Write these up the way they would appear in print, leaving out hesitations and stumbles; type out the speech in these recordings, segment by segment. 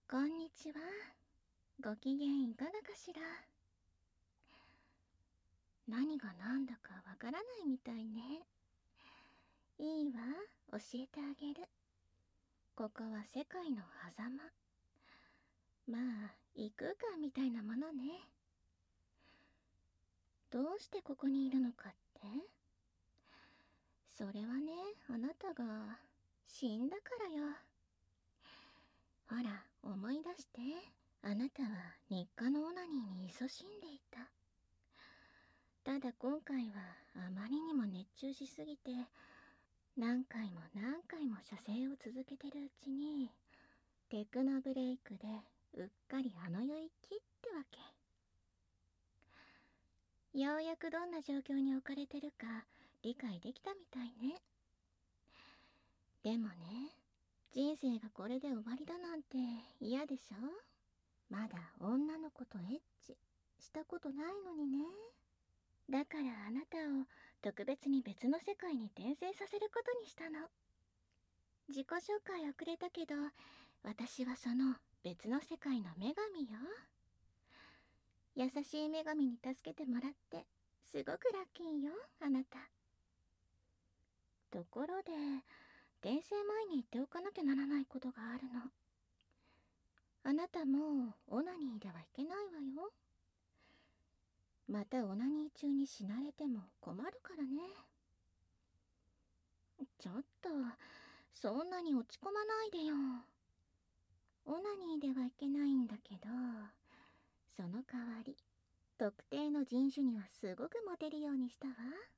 こんにちは。ご機嫌いかがかしら。何が何だかわからないみたいね。いいわ、教えてあげる。ここは世界の狭間。まあ、異空間みたいなものね。どうしてここにいるのかって？それはね、あなたが死んだからよ。ほら、思い出して。あなたは日課のオナニーに勤しんでいた。ただ今回はあまりにも熱中しすぎて、何回も何回も射精を続けてるうちに、テクノブレイクでうっかりあの世行きってわけ。ようやくどんな状況に置かれてるか理解できたみたいね。でもね、人生がこれで終わりだなんて嫌でしょ？まだ女の子とエッチしたことないのにね。だからあなたを特別に別の世界に転生させることにしたの。自己紹介遅れたけど、私はその別の世界の女神よ。優しい女神に助けてもらってすごくラッキーよ、あなた。ところで、転生前に言っておかなきゃならないことがあるの。あなたもうオナニーではいけないわよ。またオナニー中に死なれても困るからね。ちょっと、そんなに落ち込まないでよ。オナニーではいけないんだけど、その代わり、特定の人種にはすごくモテるようにしたわ。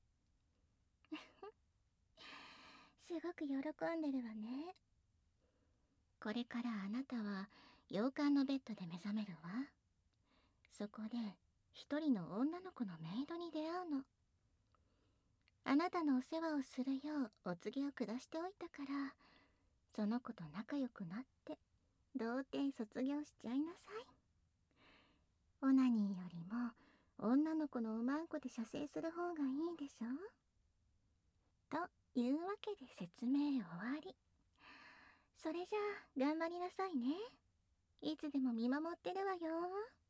すごく喜んでるわね。これからあなたは洋館のベッドで目覚めるわ。そこで一人の女の子のメイドに出会うの。あなたのお世話をするようお告げを下しておいたから、その子と仲良くなって童貞卒業しちゃいなさい。オナニーよりも女の子のおまんこで射精する方がいいでしょ。というわけで説明終わり。それじゃあ頑張りなさいね。いつでも見守ってるわよ。